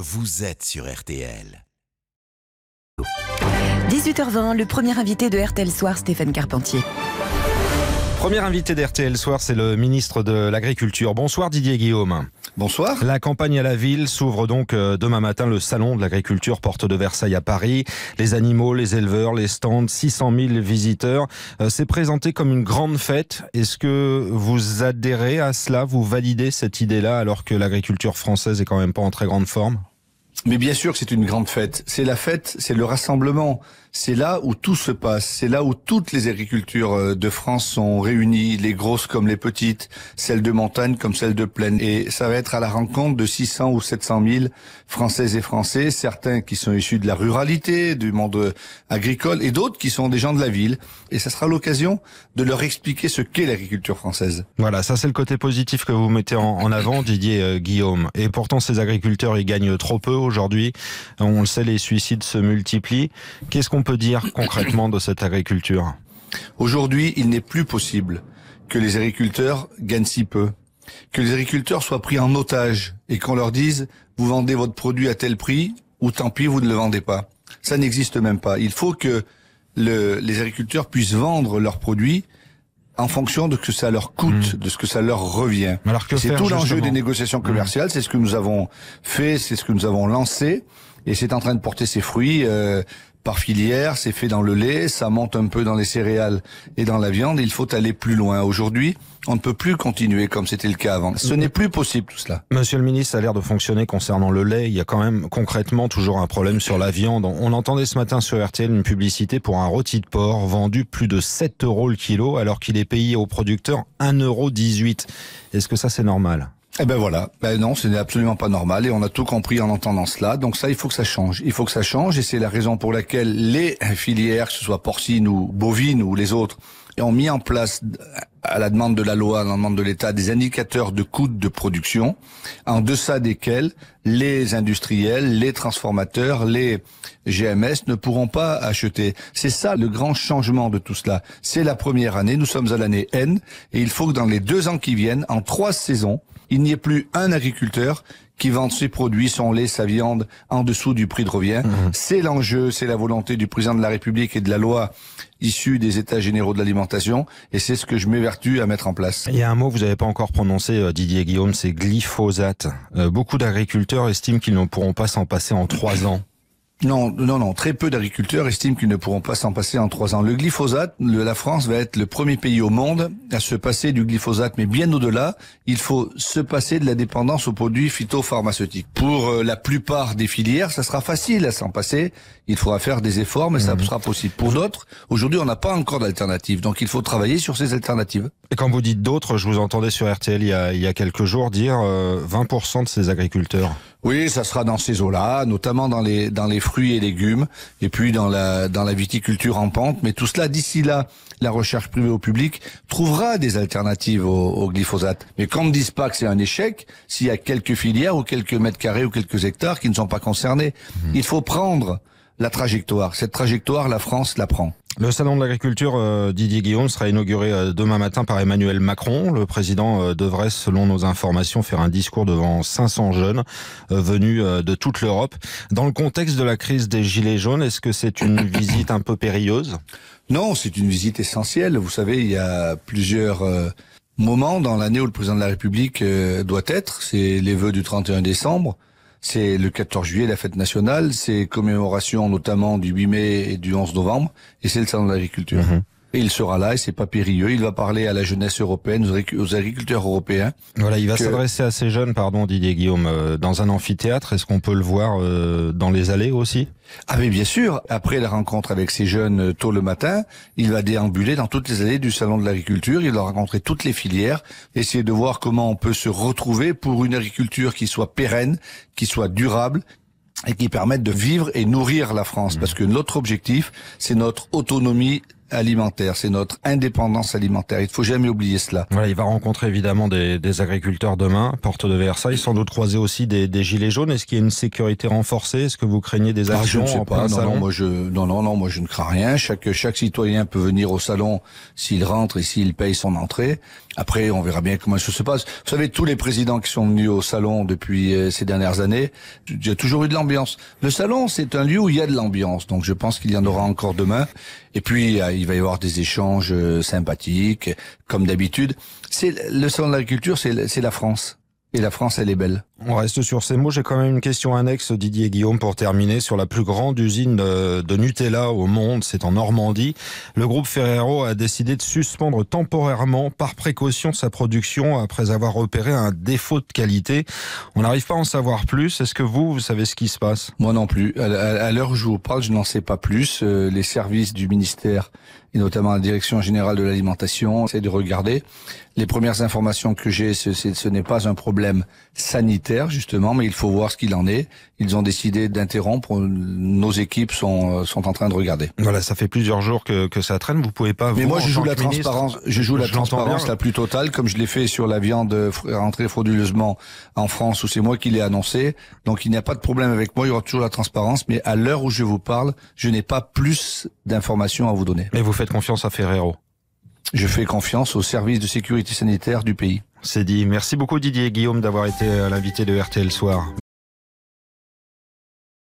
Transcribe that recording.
vous êtes sur RTL. 18h20, le premier invité de RTL Soir, Stéphane Carpentier. Premier invité d'RTL Soir, c'est le ministre de l'Agriculture. Bonsoir Didier Guillaume. Bonsoir. La campagne à la ville s'ouvre donc demain matin le salon de l'agriculture porte de Versailles à Paris. Les animaux, les éleveurs, les stands, 600 000 visiteurs. C'est présenté comme une grande fête. Est-ce que vous adhérez à cela? Vous validez cette idée-là alors que l'agriculture française est quand même pas en très grande forme? Mais bien sûr que c'est une grande fête. C'est la fête, c'est le rassemblement. C'est là où tout se passe. C'est là où toutes les agricultures de France sont réunies, les grosses comme les petites, celles de montagne comme celles de plaine. Et ça va être à la rencontre de 600 ou 700 000 Françaises et Français, certains qui sont issus de la ruralité, du monde agricole, et d'autres qui sont des gens de la ville. Et ça sera l'occasion de leur expliquer ce qu'est l'agriculture française. Voilà, ça c'est le côté positif que vous mettez en avant, Didier Guillaume. Et pourtant, ces agriculteurs, ils gagnent trop peu aujourd'hui. On le sait, les suicides se multiplient. Qu'est-ce qu'on peut dire concrètement de cette agriculture? Aujourd'hui, il n'est plus possible que les agriculteurs gagnent si peu, que les agriculteurs soient pris en otage et qu'on leur dise « vous vendez votre produit à tel prix ou tant pis, vous ne le vendez pas ». Ça n'existe même pas. Il faut que les agriculteurs puissent vendre leurs produits en fonction de ce que ça leur coûte, de ce que ça leur revient. Alors que c'est tout l'enjeu justement des négociations commerciales, c'est ce que nous avons fait, c'est ce que nous avons lancé, et c'est en train de porter ses fruits par filière, c'est fait dans le lait, ça monte un peu dans les céréales et dans la viande, il faut aller plus loin. Aujourd'hui, on ne peut plus continuer comme c'était le cas avant. Ce n'est plus possible tout cela. Monsieur le ministre, ça a l'air de fonctionner concernant le lait. Il y a quand même concrètement toujours un problème sur la viande. On entendait ce matin sur RTL une publicité pour un rôti de porc vendu plus de 7 € le kilo alors qu'il est payé aux producteurs 1,18 €. Est-ce que ça c'est normal ? Eh ben voilà, non, ce n'est absolument pas normal et on a tout compris en entendant cela. Donc ça, il faut que ça change. Il faut que ça change et c'est la raison pour laquelle les filières, que ce soit porcines ou bovines ou les autres, ont mis en place, à la demande de la loi, à la demande de l'État, des indicateurs de coûts de production, en deçà desquels les industriels, les transformateurs, les GMS ne pourront pas acheter. C'est ça le grand changement de tout cela. C'est la première année, nous sommes à l'année N, et il faut que dans les 2 ans qui viennent, en 3 saisons, il n'y ait plus un agriculteur qui vende ses produits, son lait, sa viande, en dessous du prix de revient. C'est l'enjeu, c'est la volonté du président de la République et de la loi issue des États généraux de l'alimentation, et c'est ce que je m'évertue à mettre en place. Il y a un mot que vous n'avez pas encore prononcé, Didier Guillaume, c'est glyphosate. Beaucoup d'agriculteurs estiment qu'ils ne pourront pas s'en passer en 3 ans. Non. Très peu d'agriculteurs estiment qu'ils ne pourront pas s'en passer en 3 ans. Le glyphosate, la France va être le premier pays au monde à se passer du glyphosate. Mais bien au-delà, il faut se passer de la dépendance aux produits phytopharmaceutiques. Pour la plupart des filières, ça sera facile à s'en passer. Il faudra faire des efforts, mais ça sera possible. Pour d'autres, aujourd'hui, on n'a pas encore d'alternative. Donc il faut travailler sur ces alternatives. Et quand vous dites d'autres, je vous entendais sur RTL il y a quelques jours dire 20% de ces agriculteurs. Oui, ça sera dans ces eaux-là, notamment dans les fruits et légumes, et puis dans la viticulture en pente. Mais tout cela, d'ici là, la recherche privée au public trouvera des alternatives au glyphosate. Mais qu'on ne dise pas que c'est un échec s'il y a quelques filières ou quelques mètres carrés ou quelques hectares qui ne sont pas concernés. Il faut prendre la trajectoire. Cette trajectoire, la France la prend. Le salon de l'agriculture, Didier Guillaume, sera inauguré demain matin par Emmanuel Macron. Le président devrait, selon nos informations, faire un discours devant 500 jeunes venus de toute l'Europe. Dans le contexte de la crise des Gilets jaunes, est-ce que c'est une visite un peu périlleuse ? Non, c'est une visite essentielle. Vous savez, il y a plusieurs moments dans l'année où le président de la République doit être. C'est les vœux du 31 décembre. C'est le 14 juillet, la fête nationale, c'est commémoration notamment du 8 mai et du 11 novembre, et c'est le salon de l'agriculture. Et il sera là, et c'est pas périlleux, il va parler à la jeunesse européenne, aux agriculteurs européens. Voilà, il va s'adresser à ces jeunes, Didier Guillaume, dans un amphithéâtre. Est-ce qu'on peut le voir dans les allées aussi ? Ah mais bien sûr, après la rencontre avec ces jeunes tôt le matin, il va déambuler dans toutes les allées du salon de l'agriculture, il va rencontrer toutes les filières, essayer de voir comment on peut se retrouver pour une agriculture qui soit pérenne, qui soit durable, et qui permette de vivre et nourrir la France. Parce que notre objectif, c'est notre autonomie alimentaire, c'est notre indépendance alimentaire. Il faut jamais oublier cela. Voilà, il va rencontrer évidemment des agriculteurs demain, porte de Versailles, sans doute croiser aussi des gilets jaunes. Est-ce qu'il y a une sécurité renforcée? Est-ce que vous craignez des actions je ne sais en pas. plein salon? Moi je ne crains rien. Chaque citoyen peut venir au salon s'il rentre et s'il paye son entrée. Après, on verra bien comment ça se passe. Vous savez, tous les présidents qui sont venus au salon depuis ces dernières années, il y a toujours eu de l'ambiance. Le salon, c'est un lieu où il y a de l'ambiance. Donc, je pense qu'il y en aura encore demain. Et puis, il va y avoir des échanges sympathiques, comme d'habitude. Le salon de l'agriculture, c'est la France. Et la France, elle est belle. On reste sur ces mots. J'ai quand même une question annexe, Didier Guillaume, pour terminer, sur la plus grande usine de Nutella au monde. C'est en Normandie. Le groupe Ferrero a décidé de suspendre temporairement, par précaution, sa production après avoir repéré un défaut de qualité. On n'arrive pas à en savoir plus. Est-ce que vous savez ce qui se passe? Moi non plus. À l'heure où je vous parle, je n'en sais pas plus. Les services du ministère, et notamment la Direction générale de l'alimentation, essaient de regarder. Les premières informations que j'ai, ce n'est pas un problème sanitaire, justement, mais il faut voir ce qu'il en est. Ils ont décidé d'interrompre. Nos équipes sont en train de regarder. Voilà, ça fait plusieurs jours que ça traîne. Vous pouvez pas. Mais moi, je joue la transparence. transparence la plus totale, comme je l'ai fait sur la viande rentrée frauduleusement en France, où c'est moi qui l'ai annoncé. Donc, il n'y a pas de problème avec moi. Il y aura toujours la transparence. Mais à l'heure où je vous parle, je n'ai pas plus d'informations à vous donner. Mais vous faites confiance à Ferrero? Je fais confiance aux services de sécurité sanitaire du pays. C'est dit. Merci beaucoup Didier Guillaume d'avoir été l'invité de RTL Soir.